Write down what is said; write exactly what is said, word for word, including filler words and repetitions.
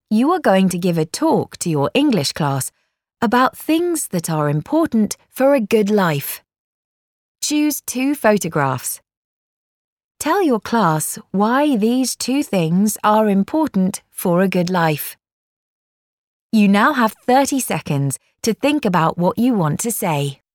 You are going to give a talk to your English class about things that are important for a good life. Choose two photographs. Tell your class why these two things are important for a good life. You now have thirty seconds to think about what you want to say.